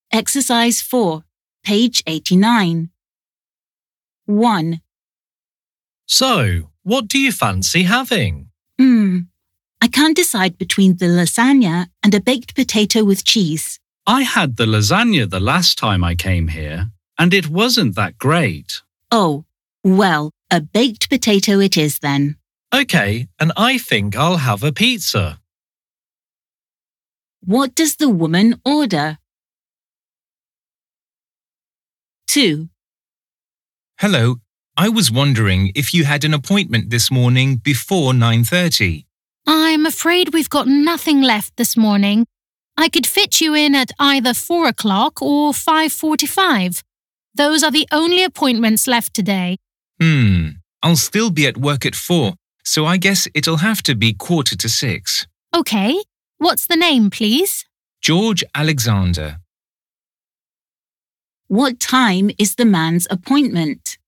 Exercise 4, page 89. 1. So, what do you fancy having? I can't decide between the lasagna and a baked potato with cheese. I had the lasagna the last time I came here, and it wasn't that great. Oh, well, a baked potato it is then. Okay, and I think I'll have a pizza. What does the woman order? 2. Hello, I was wondering if you had an appointment this morning before 9:30. I'm afraid we've got nothing left this morning. I could fit you in at either 4 o'clock or 5:45. Those are the only appointments left today. I'll still be at work at 4, so I guess it'll have to be 5:45. Okay, what's the name, please? George Alexander. What time is the man's appointment?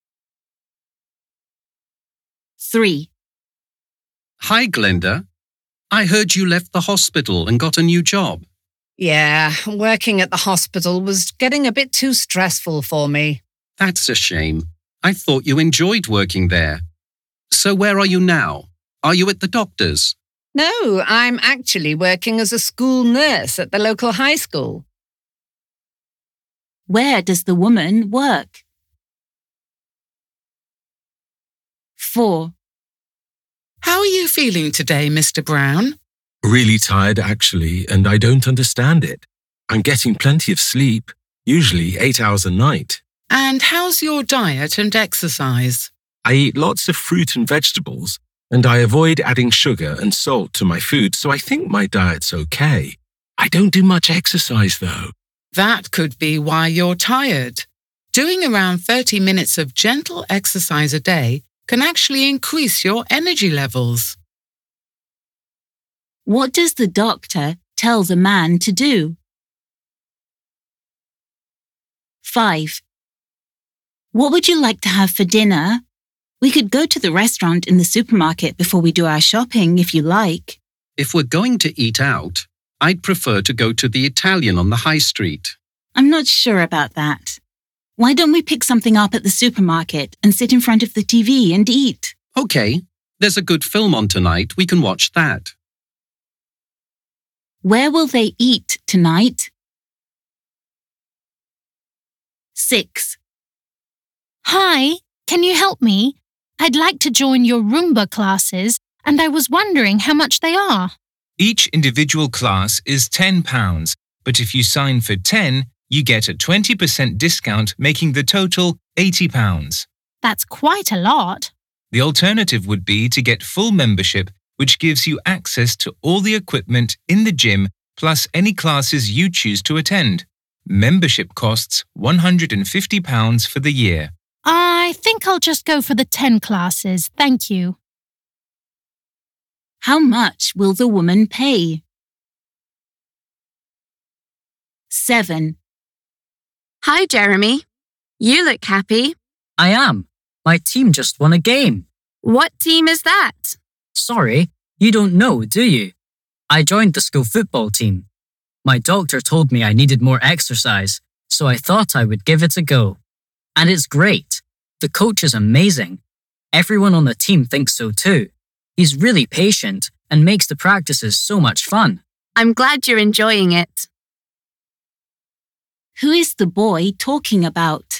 3. Hi, Glenda. I heard you left the hospital and got a new job. Yeah, working at the hospital was getting a bit too stressful for me. That's a shame. I thought you enjoyed working there. So where are you now? Are you at the doctor's? No, I'm actually working as a school nurse at the local high school. Where does the woman work? 4. How are you feeling today, Mr. Brown? Really tired, actually, and I don't understand it. I'm getting plenty of sleep, usually 8 hours a night. And how's your diet and exercise? I eat lots of fruit and vegetables, and I avoid adding sugar and salt to my food, so I think my diet's okay. I don't do much exercise, though. That could be why you're tired. Doing around 30 minutes of gentle exercise a day can actually increase your energy levels. What does the doctor tell the man to do? 5. What would you like to have for dinner? We could go to the restaurant in the supermarket before we do our shopping, if you like. If we're going to eat out, I'd prefer to go to the Italian on the high street. I'm not sure about that. Why don't we pick something up at the supermarket and sit in front of the TV and eat? Okay, there's a good film on tonight. We can watch that. Where will they eat tonight? 6. Hi, can you help me? I'd like to join your Roomba classes, and I was wondering how much they are. Each individual class is £10, but if you sign for 10, you get a 20% discount, making the total £80. That's quite a lot. The alternative would be to get full membership, which gives you access to all the equipment in the gym, plus any classes you choose to attend. Membership costs £150 for the year. I think I'll just go for the 10 classes, thank you. How much will the woman pay? 7. Hi, Jeremy. You look happy. I am. My team just won a game. What team is that? Sorry, you don't know, do you? I joined the school football team. My doctor told me I needed more exercise, so I thought I would give it a go. And it's great. The coach is amazing. Everyone on the team thinks so too. He's really patient and makes the practices so much fun. I'm glad you're enjoying it. Who is the boy talking about?